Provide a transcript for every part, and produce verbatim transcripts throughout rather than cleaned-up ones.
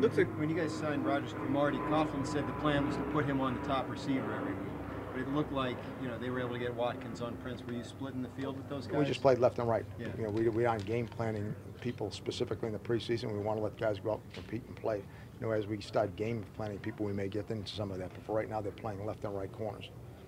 Looks like when you guys signed Rogers Cromartie, Coughlin said the plan was to put him on the top receiver every week. But it looked like, you know, they were able to get Watkins on Prince. Were you splitting the field with those guys? We just played left and right. Yeah. You know, we, we aren't game planning people specifically in the preseason. We want to let guys go out and compete and play. You know, as we start game planning people, we may get into some of that. But for right now, they're playing left and right corners.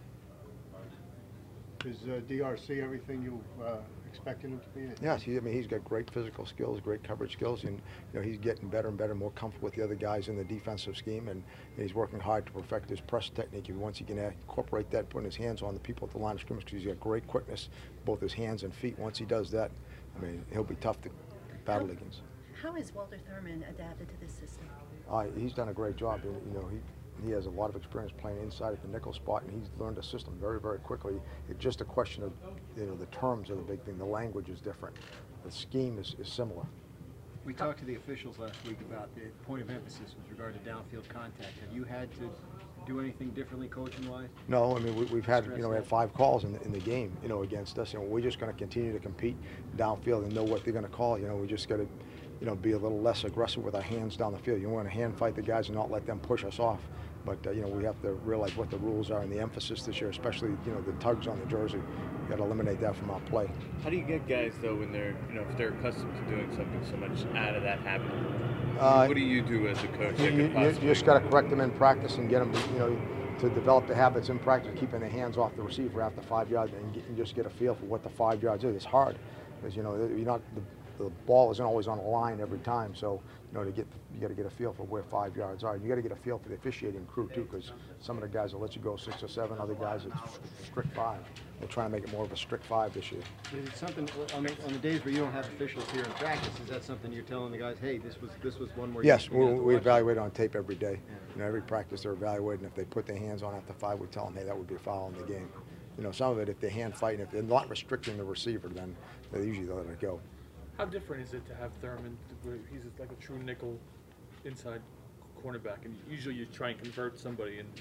Is uh, D R C everything you uh, expected him to be? Yes, he, I mean, he's got great physical skills, great coverage skills, and you know he's getting better and better, more comfortable with the other guys in the defensive scheme, and he's working hard to perfect his press technique. And once he can incorporate that, putting his hands on the people at the line of scrimmage, because he's got great quickness, both his hands and feet. Once he does that, I mean, he'll be tough to battle how, against. How has Walter Thurman adapted to this system? Uh, he's done a great job. And, you know, he. He has a lot of experience playing inside at the nickel spot, and he's learned the system very, very quickly. It's just a question of, you know, the terms are the big thing. The language is different. The scheme is, is similar. We talked to the officials last week about the point of emphasis with regard to downfield contact. Have you had to do anything differently coaching-wise? No, I mean, we, we've had, you know, we had five calls in the, in the game, you know, against us, and we're just going to continue to compete downfield and know what they're going to call. You know, we just got to, you know, be a little less aggressive with our hands down the field. You want to hand fight the guys and not let them push us off. But, uh, you know, we have to realize what the rules are and the emphasis this year, especially, you know, the tugs on the jersey. We've got to eliminate that from our play. How do you get guys, though, when they're, you know, if they're accustomed to doing something so much out of that habit? Uh, what do you do as a coach? You, you, you just got to correct them in practice and get them, you know, to develop the habits in practice, keeping their hands off the receiver after five yards and, get, and just get a feel for what the five yards is. It's hard because, you know, you're not, the, the ball isn't always on the line every time. So, you know, to get, you got to get a feel for where five yards are. You got to get a feel for the officiating crew too, because some of the guys will let you go six or seven. Other guys, it's strict five. They're trying to make it more of a strict five this year. Is it something on the, on the days where you don't have officials here in practice? Is that something you're telling the guys? Hey, this was this was one where yes, you, we, you we evaluate on tape every day. Yeah. You know, every practice they're evaluating. If they put their hands on after five, we tell them, hey, that would be a foul in the game. You know, some of it, if they're hand fighting, if they're not restricting the receiver, then they usually let it go. How different is it to have Thurman, where he's like a true nickel inside cornerback, and usually you try and convert somebody and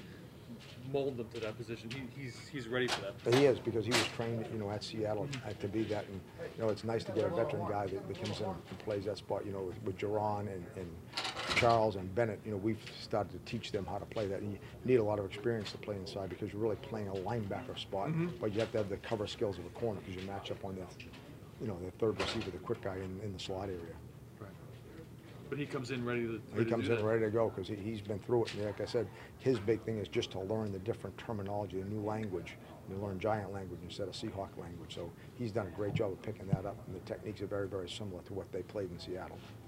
mold them to that position. He, he's he's ready for that. But he is, because he was trained, you know, at Seattle uh, to be that, and you know, it's nice to get a veteran guy that, that comes in and plays that spot. You know, with, with Jaron and, and Charles and Bennett, you know, we've started to teach them how to play that. And you need a lot of experience to play inside because you're really playing a linebacker spot, mm-hmm. but you have to have the cover skills of a corner because you match up on the, you know, the third receiver, the quick guy in, in the slot area. But he comes in ready to. Ready he comes to in that. ready to go because he, he's been through it. And like I said, his big thing is just to learn the different terminology, the new language. You learn Giant language instead of Seahawk language. So he's done a great job of picking that up. And the techniques are very, very similar to what they played in Seattle.